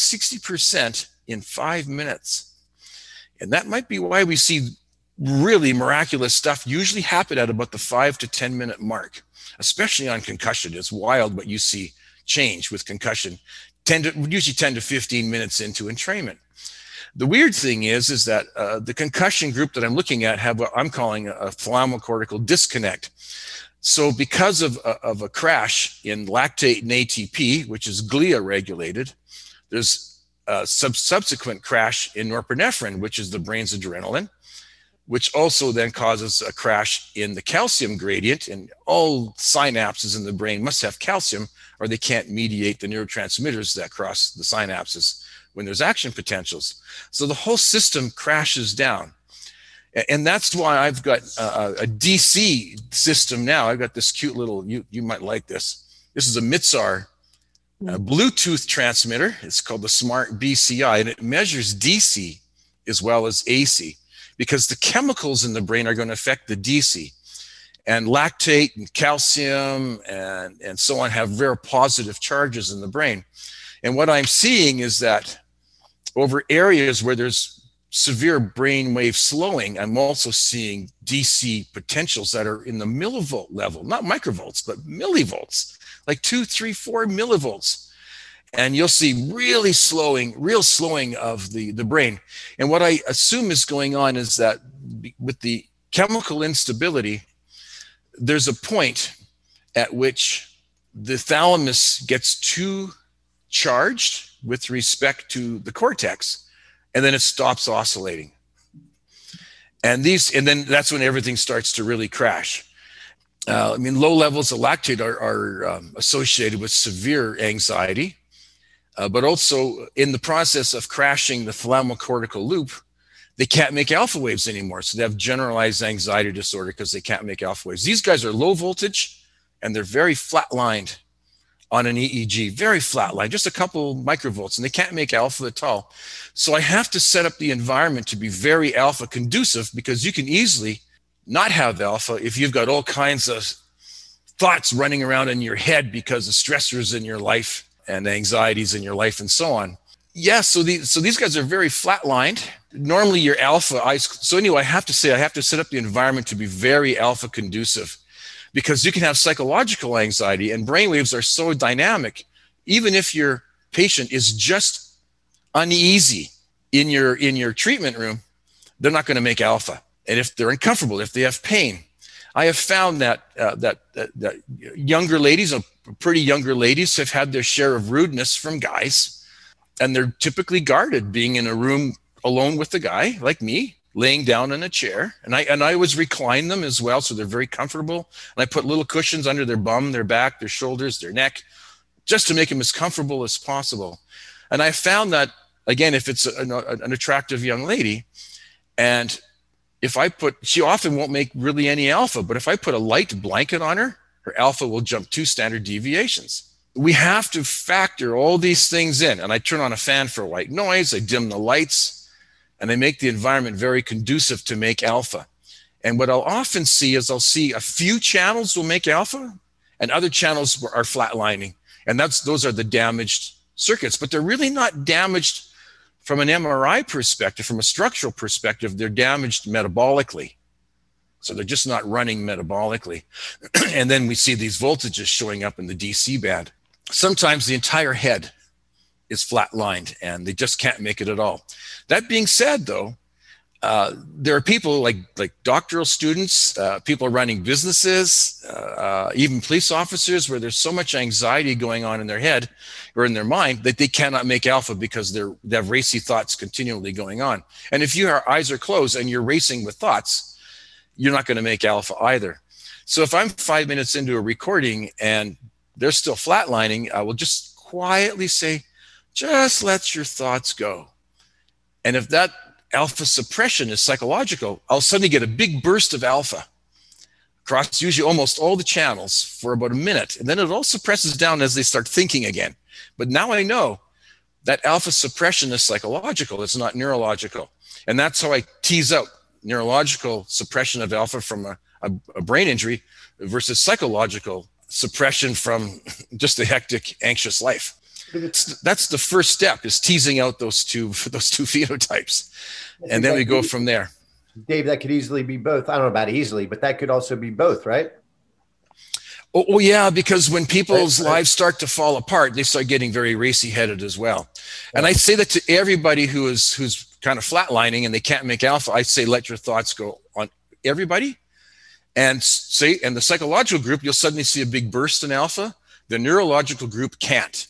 260% in 5 minutes. And that might be why we see really miraculous stuff usually happen at about the 5 to 10 minute mark, especially on concussion. It's wild what you see change with concussion, usually 10 to 15 minutes into entrainment. The weird thing is that the concussion group that I'm looking at have what I'm calling a thalamocortical disconnect. So because of a crash in lactate and ATP, which is glia regulated, there's a subsequent crash in norepinephrine, which is the brain's adrenaline, which also then causes a crash in the calcium gradient. And all synapses in the brain must have calcium, or they can't mediate the neurotransmitters that cross the synapses when there's action potentials. So the whole system crashes down. And that's why I've got a DC system now. I've got this cute little, you might like this. This is a MITSAR Bluetooth transmitter. It's called the Smart BCI, and it measures DC as well as AC, because the chemicals in the brain are going to affect the DC. And lactate and calcium and so on have very positive charges in the brain. And what I'm seeing is that over areas where there's severe brainwave slowing, I'm also seeing DC potentials that are in the millivolt level, not microvolts, but millivolts, like 2, 3, 4 millivolts. And you'll see real slowing of the brain. And what I assume is going on is that with the chemical instability, there's a point at which the thalamus gets too charged with respect to the cortex, and then it stops oscillating. And then that's when everything starts to really crash. Low levels of lactate are associated with severe anxiety, but also in the process of crashing the thalamocortical loop, they can't make alpha waves anymore. So they have generalized anxiety disorder because they can't make alpha waves. These guys are low voltage, and they're very flatlined on an EEG, very flatlined, just a couple microvolts, and they can't make alpha at all. So I have to set up the environment to be very alpha conducive, because you can easily not have alpha if you've got all kinds of thoughts running around in your head because of stressors in your life and anxieties in your life and so on. Yeah, so these guys are very flatlined. Normally your alpha, so anyway, I have to set up the environment to be very alpha conducive, because you can have psychological anxiety, and brainwaves are so dynamic. Even if your patient is just uneasy in your treatment room, they're not going to make alpha. And if they're uncomfortable, if they have pain, I have found that younger ladies, pretty younger ladies, have had their share of rudeness from guys, and they're typically guarded being in a room alone with the guy, like me, laying down in a chair. And I always recline them as well, so they're very comfortable. And I put little cushions under their bum, their back, their shoulders, their neck, just to make them as comfortable as possible. And I found that, again, if it's an attractive young lady, and she often won't make really any alpha, but if I put a light blanket on her, her alpha will jump 2 standard deviations. We have to factor all these things in. And I turn on a fan for white noise, I dim the lights, and I make the environment very conducive to make alpha. And what I'll often see is I'll see a few channels will make alpha, and other channels are flatlining. And those are the damaged circuits, but they're really not damaged from an MRI perspective. From a structural perspective, they're damaged metabolically. So they're just not running metabolically. And then we see these voltages showing up in the DC band. Sometimes the entire head is flatlined and they just can't make it at all. That being said, though, there are people like doctoral students, people running businesses, even police officers, where there's so much anxiety going on in their head or in their mind that they cannot make alpha because they have racy thoughts continually going on. And if your eyes are closed and you're racing with thoughts, you're not going to make alpha either. So if I'm 5 minutes into a recording and they're still flatlining, I will just quietly say, just let your thoughts go. And if that alpha suppression is psychological, I'll suddenly get a big burst of alpha across usually almost all the channels for about a minute. And then it all suppresses down as they start thinking again. But now I know that alpha suppression is psychological, it's not neurological. And that's how I tease out neurological suppression of alpha from a brain injury versus psychological suppression from just a hectic, anxious life. That's the first step, is teasing out those two phenotypes. And then we go from there. Dave, that could easily be both. I don't know about easily, but that could also be both, right? Oh yeah, because when people's lives start to fall apart, they start getting very racy-headed as well. And I say that to everybody who's kind of flatlining and they can't make alpha. I say, let your thoughts go on everybody. And the psychological group, you'll suddenly see a big burst in alpha. The neurological group can't.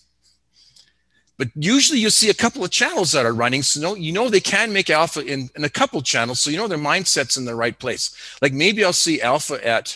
But usually you'll see a couple of channels that are running. So they can make alpha in a couple channels. So their mindset's in the right place. Like maybe I'll see alpha at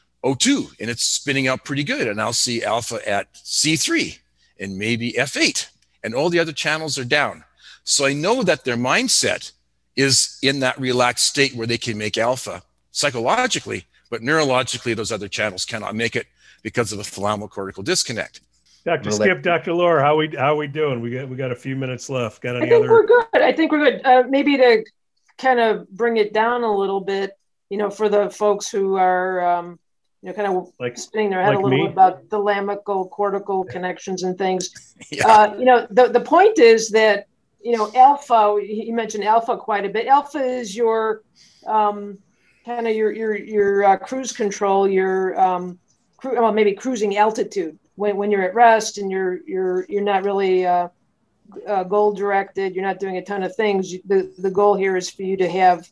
O2 and it's spinning out pretty good. And I'll see alpha at C3 and maybe F8 and all the other channels are down. So I know that their mindset is in that relaxed state where they can make alpha psychologically, but neurologically, those other channels cannot make it because of a thalamocortical disconnect. Dr. Skip, Dr. Laura, how we doing? We got a few minutes left. Got any I think we're good. I think we're good. Maybe to kind of bring it down a little bit, for the folks who are, kind of spinning their head a little bit about thalamical-cortical connections and things. Yeah. The point is that, alpha, you mentioned alpha quite a bit. Alpha is your kind of your cruise control, your maybe cruising altitude. When you're at rest and you're not really goal directed, you're not doing a ton of things. The goal here is for you to have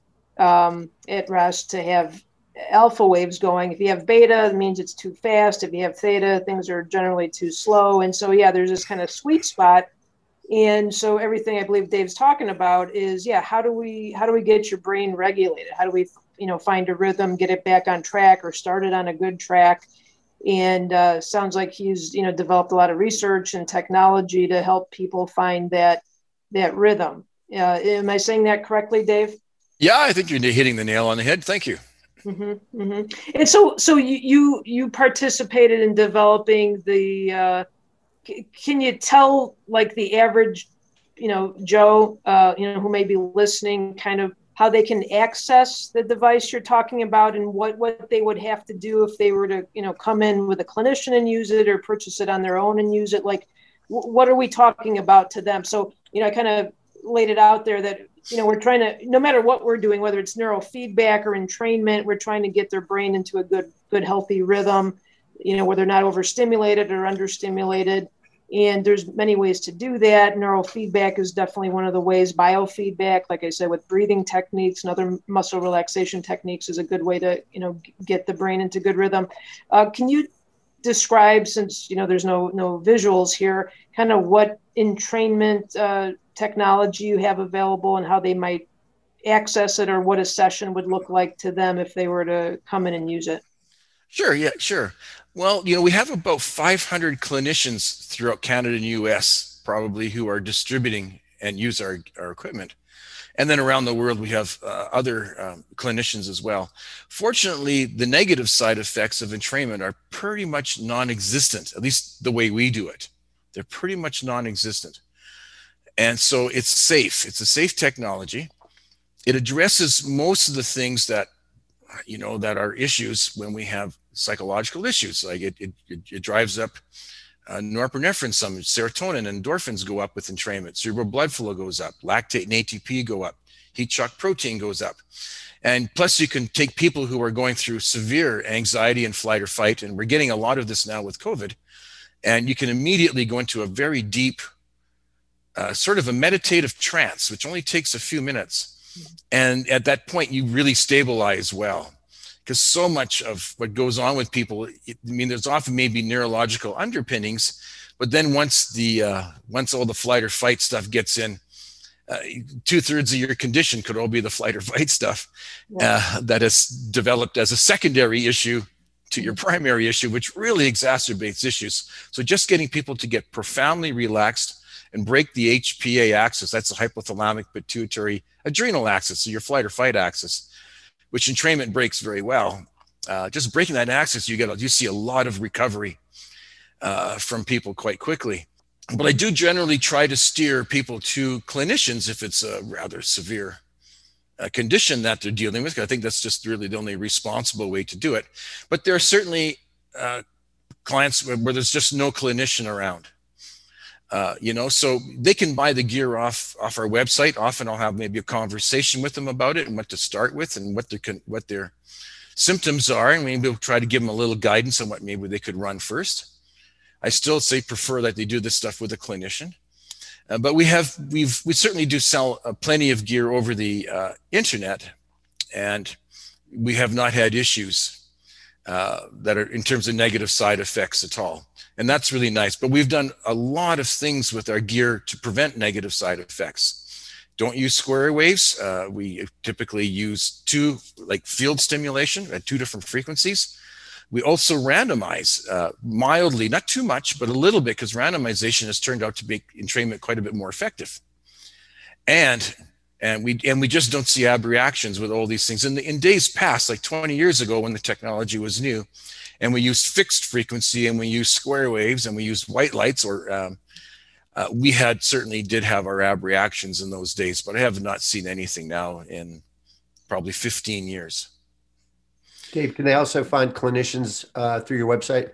at rest to have alpha waves going. If you have beta, it means it's too fast. If you have theta, things are generally too slow. And so there's this kind of sweet spot. And so everything I believe Dave's talking about is how do we get your brain regulated? How do we find a rhythm, get it back on track, or start it on a good track? And sounds like he's developed a lot of research and technology to help people find that rhythm. Am I saying that correctly, Dave? Yeah, I think you're hitting the nail on the head. Thank you. Mm-hmm, mm-hmm. And so you participated in developing the. Can you tell the average Joe who may be listening kind of how they can access the device you're talking about and what they would have to do if they were to, come in with a clinician and use it or purchase it on their own and use it? What are we talking about to them? So, I kind of laid it out there that, we're trying to, no matter what we're doing, whether it's neurofeedback or entrainment, we're trying to get their brain into a good, healthy rhythm, where they're not overstimulated or understimulated. And there's many ways to do that. Neurofeedback is definitely one of the ways. Biofeedback, like I said, with breathing techniques and other muscle relaxation techniques is a good way to, get the brain into good rhythm. Can you describe, since, there's no visuals here, kind of what entrainment technology you have available and how they might access it, or what a session would look like to them if they were to come in and use it? Sure. Yeah, sure. Well, we have about 500 clinicians throughout Canada and US probably who are distributing and use our equipment. And then around the world, we have other clinicians as well. Fortunately, the negative side effects of entrainment are pretty much non-existent, at least the way we do it. They're pretty much non-existent. And so it's safe. It's a safe technology. It addresses most of the things that that are issues when we have psychological issues. Like it drives up norepinephrine, some serotonin and endorphins go up with entrainment. Cerebral blood flow goes up. Lactate and ATP go up. Heat shock protein goes up. And plus you can take people who are going through severe anxiety and flight or fight, and we're getting a lot of this now with COVID, and you can immediately go into a very deep sort of a meditative trance, which only takes a few minutes. And at that point, you really stabilize well. Because so much of what goes on with people, there's often maybe neurological underpinnings, but then once all the flight or fight stuff gets in, 2/3 of your condition could all be the flight or fight stuff that has developed as a secondary issue to your primary issue, which really exacerbates issues. So just getting people to get profoundly relaxed and break the HPA axis, that's the hypothalamic pituitary adrenal axis, so your flight or fight axis, which entrainment breaks very well. Just breaking that axis, you see a lot of recovery from people quite quickly. But I do generally try to steer people to clinicians if it's a rather severe condition that they're dealing with. I think that's just really the only responsible way to do it. But there are certainly clients where there's just no clinician around. So they can buy the gear off our website. Often I'll have maybe a conversation with them about it and what to start with and what their symptoms are, and maybe we'll try to give them a little guidance on what maybe they could run first. I still prefer that they do this stuff with a clinician, but we certainly do sell plenty of gear over the internet, and we have not had issues that are in terms of negative side effects at all. And that's really nice. But we've done a lot of things with our gear to prevent negative side effects. Don't use square waves. We typically use field stimulation at 2 different frequencies. We also randomize mildly, not too much, but a little bit, because randomization has turned out to make entrainment quite a bit more effective. And we just don't see abreactions with all these things. In days past, like 20 years ago when the technology was new, and we used fixed frequency and we used square waves and we used white lights, we certainly did have our abreactions in those days, but I have not seen anything now in probably 15 years. Dave, can they also find clinicians through your website?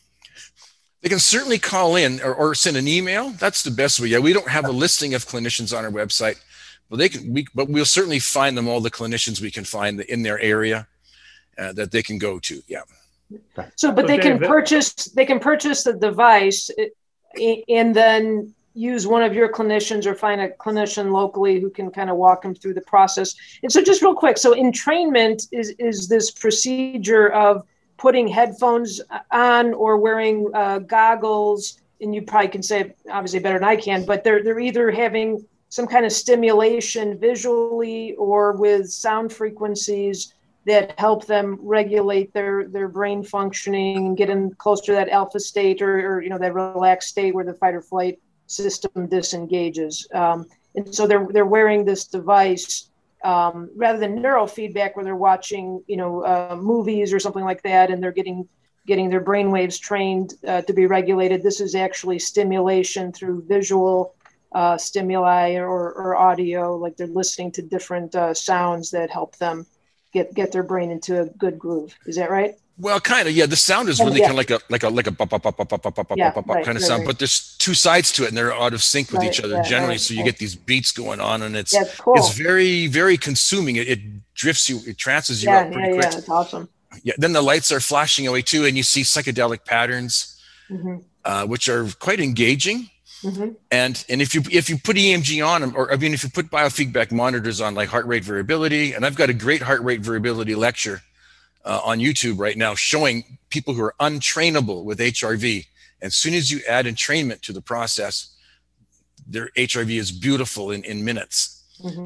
They can certainly call in or send an email. That's the best way. Yeah, we don't have a listing of clinicians on our website, but but we'll certainly find them all the clinicians we can find in their area that they can go to. Yeah. So, but they can purchase the device and then use one of your clinicians or find a clinician locally who can kind of walk them through the process. And so just real quick, so entrainment is this procedure of putting headphones on or wearing goggles, and you probably can say it obviously better than I can, but they're either having some kind of stimulation visually or with sound frequencies that help them regulate their brain functioning and get in closer to that alpha state or that relaxed state where the fight or flight system disengages. And so they're wearing this device rather than neurofeedback where they're watching, movies or something like that, and they're getting their brain waves trained to be regulated. This is actually stimulation through visual stimuli or audio, like they're listening to different sounds that help them get their brain into a good groove. Is that right? Well, kind of, yeah. The sound is really kind of like a bop, bop, bop, bop, bop, bop, bop, bop, kind of sound, but there's 2 sides to it, and they're out of sync with each other generally. So you get these beats going on, and it's very, very consuming. It drifts you, it trances you up pretty quick. Yeah, it's awesome. Yeah. Then the lights are flashing away too, and you see psychedelic patterns, which are quite engaging. Mm-hmm. And if you put EMG on them, if you put biofeedback monitors on, like heart rate variability, and I've got a great heart rate variability lecture on YouTube right now showing people who are untrainable with HRV. As soon as you add entrainment to the process, their HRV is beautiful in minutes.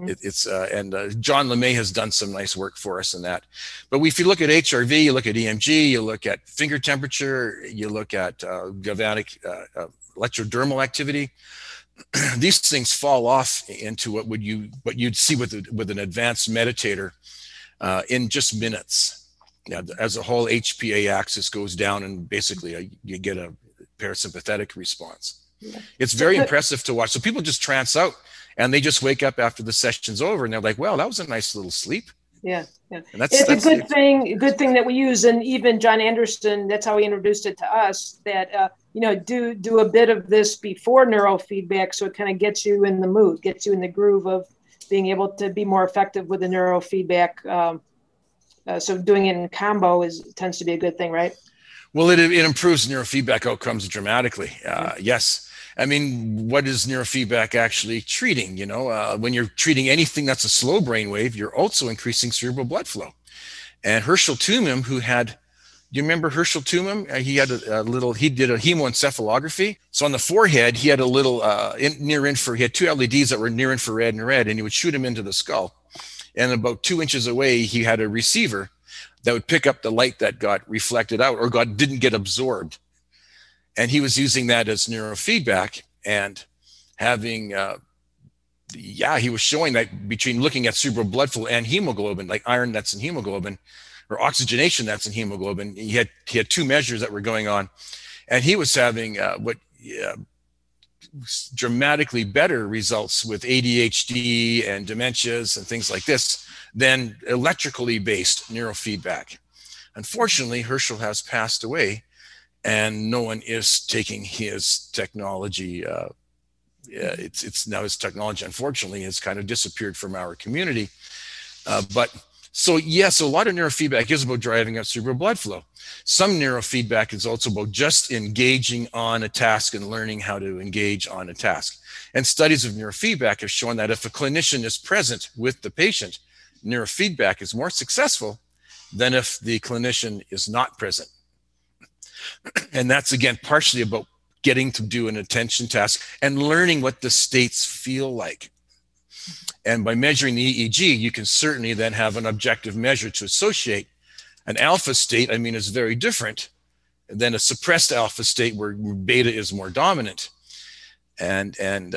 Mm-hmm. John LeMay has done some nice work for us in that. But if you look at HRV, you look at EMG, you look at finger temperature, you look at galvanic electrodermal activity, these things fall off into what you'd see with an advanced meditator in just minutes. Yeah, as a whole HPA axis goes down, and basically you get a parasympathetic response. Yeah. It's very impressive to watch. So people just trance out, and they just wake up after the session's over, and they're like, "Well, that was a nice little sleep." Yeah. And it's a good thing that we use, and even John Anderson, that's how he introduced it to us. That do a bit of this before neurofeedback, so it kind of gets you in the mood, gets you in the groove of being able to be more effective with the neurofeedback. So doing it in combo tends to be a good thing, right? Well, it improves neurofeedback outcomes dramatically. Yes. I mean, what is neurofeedback actually treating? When you're treating anything that's a slow brain wave, you're also increasing cerebral blood flow. And Herschel Tumim, do you remember Herschel Tumim? He did a hemoencephalography. So on the forehead, he had a little near infrared. He had two LEDs that were near infrared and red, and he would shoot them into the skull. And about 2 inches away, he had a receiver that would pick up the light that got reflected out or didn't get absorbed. And he was using that as neurofeedback and having, he was showing that between looking at cerebral blood flow and hemoglobin, like iron that's in hemoglobin or oxygenation that's in hemoglobin. He had two measures that were going on, and he was having dramatically better results with ADHD and dementias and things like this than electrically based neurofeedback. Unfortunately, Herschel has passed away, and no one is taking his technology. It's now his technology, unfortunately, has kind of disappeared from our community. So a lot of neurofeedback is about driving up cerebral blood flow. Some neurofeedback is also about just engaging on a task and learning how to engage on a task. And studies of neurofeedback have shown that if a clinician is present with the patient, neurofeedback is more successful than if the clinician is not present. And that's, again, partially about getting to do an attention task and learning what the states feel like. And by measuring the EEG, you can certainly then have an objective measure to associate. An alpha state, is very different than a suppressed alpha state where beta is more dominant. And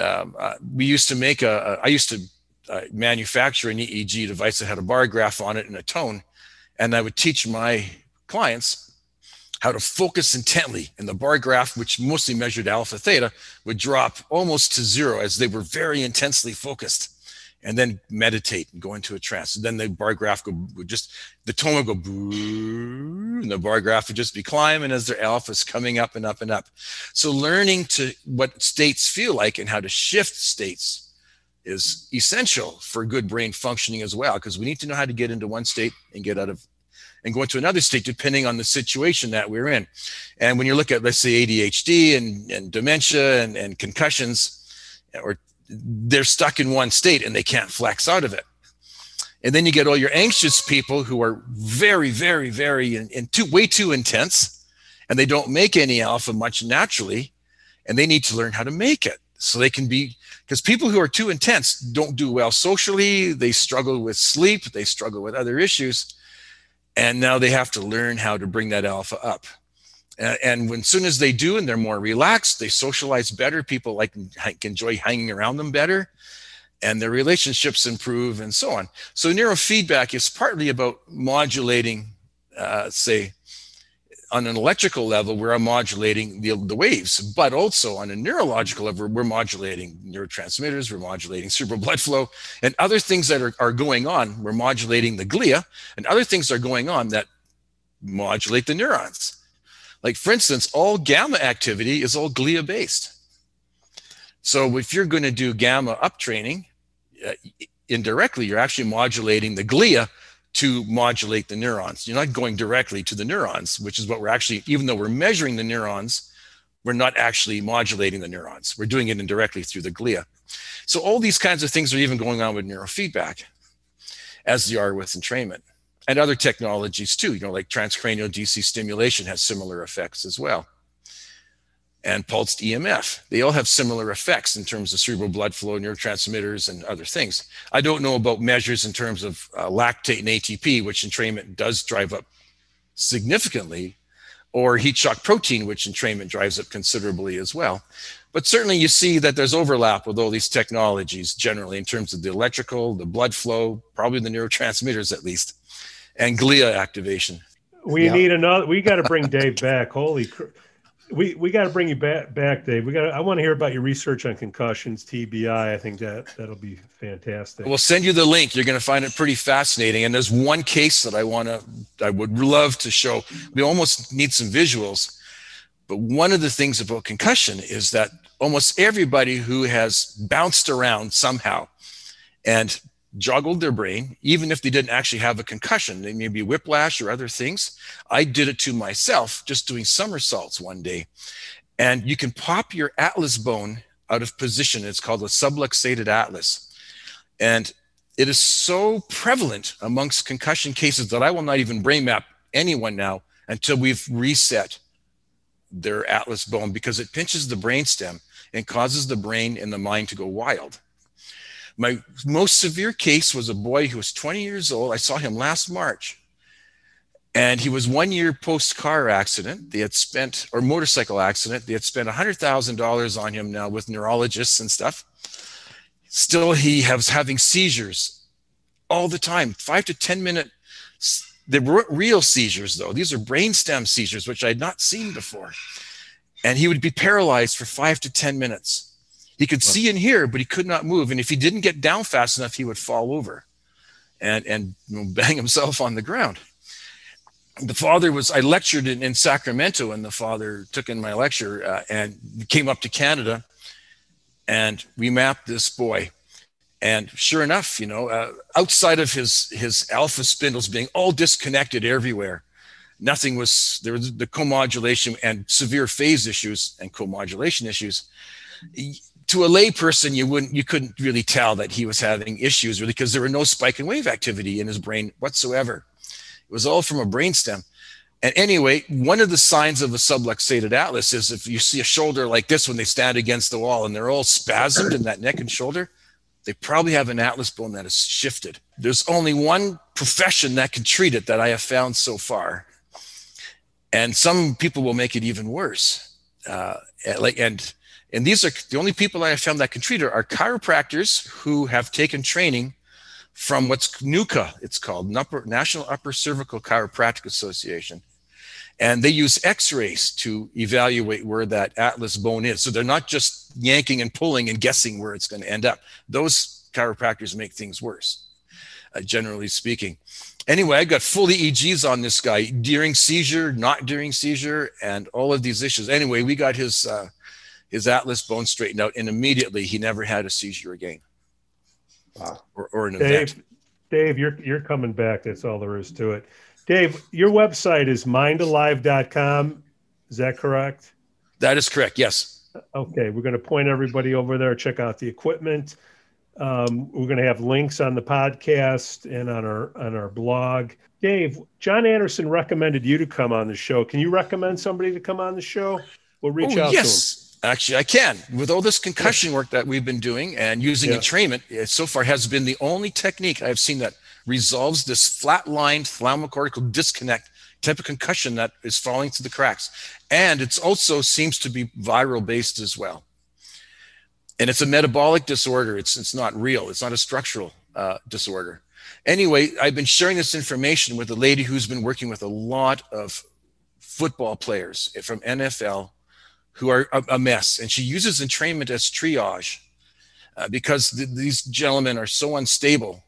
we used to make I used to manufacture an EEG device that had a bar graph on it and a tone. And I would teach my clients how to focus intently. And the bar graph, which mostly measured alpha theta, would drop almost to zero as they were very intensely focused, and then meditate and go into a trance. And then the bar graph the tone would go boo, and the bar graph would just be climbing as their alpha is coming up and up and up. So learning what states feel like and how to shift states is essential for good brain functioning as well, because we need to know how to get into one state and get out of and go into another state depending on the situation that we're in. And when you look at, let's say, ADHD and dementia and concussions, or they're stuck in one state and they can't flex out of it. And then you get all your anxious people who are very, very, very way too intense, and they don't make any alpha much naturally, and they need to learn how to make it. So they can because people who are too intense don't do well socially, they struggle with sleep, they struggle with other issues. And now they have to learn how to bring that alpha up. And as soon as they do, and they're more relaxed, they socialize better. People enjoy hanging around them better, and their relationships improve, and so on. So neurofeedback is partly about modulating, say, on an electrical level, we're modulating the waves, but also on a neurological level, we're modulating neurotransmitters, we're modulating cerebral blood flow, and other things that are going on. We're modulating the glia, and other things are going on that modulate the neurons. Like, for instance, all gamma activity is all glia based. So if you're going to do gamma up training, indirectly, you're actually modulating the glia to modulate the neurons. You're not going directly to the neurons, which is what we're actually, even though we're measuring the neurons, we're not actually modulating the neurons. We're doing it indirectly through the glia. So all these kinds of things are even going on with neurofeedback, as they are with entrainment. And other technologies too, like transcranial DC stimulation has similar effects as well. And pulsed EMF, they all have similar effects in terms of cerebral blood flow, neurotransmitters, and other things. I don't know about measures in terms of lactate and ATP, which entrainment does drive up significantly, or heat shock protein, which entrainment drives up considerably as well. But certainly you see that there's overlap with all these technologies generally in terms of the electrical, the blood flow, probably the neurotransmitters at least, and glia activation. We got to bring Dave back. Holy We got to bring you back, Dave. I want to hear about your research on concussions, TBI. I think that'll be fantastic. We'll send you the link. You're going to find it pretty fascinating. And there's one case that I would love to show. We almost need some visuals. But one of the things about concussion is that almost everybody who has bounced around somehow and joggled their brain, even if they didn't actually have a concussion, they may be whiplash or other things. I did it to myself, just doing somersaults one day. And you can pop your atlas bone out of position. It's called a subluxated atlas. And it is so prevalent amongst concussion cases that I will not even brain map anyone now until we've reset their atlas bone, because it pinches the brainstem and causes the brain and the mind to go wild. My most severe case was a boy who was 20 years old. I saw him last March. And he was 1 year post-car accident. They had spent, or motorcycle accident. They had spent $100,000 on him now with neurologists and stuff. Still, he was having seizures all the time, 5 to 10 minute. They weren't real seizures, though. These are brainstem seizures, which I had not seen before. And he would be paralyzed for 5 to 10 minutes. He could see and hear, but he could not move. And if he didn't get down fast enough, he would fall over and bang himself on the ground. The father was, I lectured in Sacramento, and the father took in my lecture and came up to Canada, and we mapped this boy. And sure enough, outside of his alpha spindles being all disconnected everywhere, nothing was, there was the co-modulation and severe phase issues and co-modulation issues. To a lay person, you couldn't really tell that he was having issues, really, because there were no spike and wave activity in his brain whatsoever. It was all from a brainstem. And anyway, one of the signs of a subluxated atlas is if you see a shoulder like this when they stand against the wall and they're all spasmed in that neck and shoulder, they probably have an atlas bone that is shifted. There's only one profession that can treat it that I have found so far. And some people will make it even worse. And these are the only people I have found that can treat it are chiropractors who have taken training from what's NUCA, it's called, National Upper Cervical Chiropractic Association. And they use x-rays to evaluate where that atlas bone is. So they're not just yanking and pulling and guessing where it's going to end up. Those chiropractors make things worse, generally speaking. Anyway, I got full EEGs on this guy during seizure, not during seizure, and all of these issues. Anyway, we got his atlas bone straightened out, and immediately he never had a seizure again. Wow. Or an event. Dave, you're coming back. That's all there is to it. Dave, your website is mindalive.com. Is that correct? That is correct. Yes. Okay. We're going to point everybody over there. Check out the equipment. We're going to have links on the podcast and on our blog. Dave, John Anderson recommended you to come on the show. Can you recommend somebody to come on the show? We'll reach out to him. Actually, I can. With all this concussion work that we've been doing and using entrainment, it so far has been the only technique I've seen that resolves this flat-lined thalamocortical disconnect type of concussion that is falling through the cracks. And it also seems to be viral-based as well. And it's a metabolic disorder. It's not real. It's not a structural disorder. Anyway, I've been sharing this information with a lady who's been working with a lot of football players from NFL who are a mess. And she uses entrainment as triage because these gentlemen are so unstable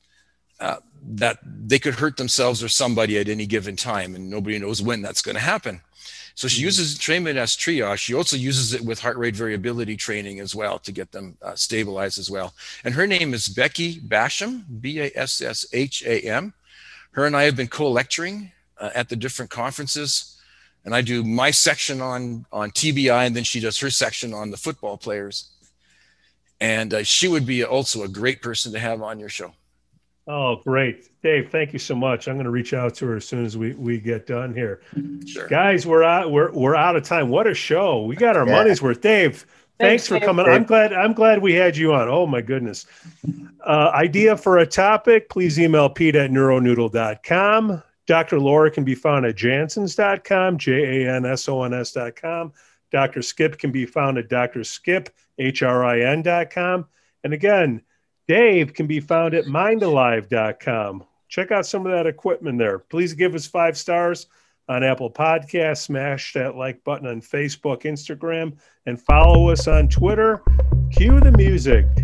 that they could hurt themselves or somebody at any given time, and nobody knows when that's going to happen. So she uses entrainment as triage. She also uses it with heart rate variability training as well to get them stabilized as well. And her name is Becky Basham, Bassham. Her and I have been co-lecturing at the different conferences. And I do my section on TBI, and then she does her section on the football players. And she would be also a great person to have on your show. Oh, great. Dave, thank you so much. I'm going to reach out to her as soon as we get done here. Sure. Guys, we're out of time. What a show. We got our money's worth. Dave, thanks for coming. I'm glad we had you on. Oh my goodness. Idea for a topic, please email pete@neuronoodle.com. Dr. Laura can be found at jansons.com, JANSONS.com. Dr. Skip can be found at drskip.HRIN.com. And again, Dave can be found at mindalive.com. Check out some of that equipment there. Please give us 5 stars on Apple Podcasts. Smash that like button on Facebook, Instagram, and follow us on Twitter. Cue the music.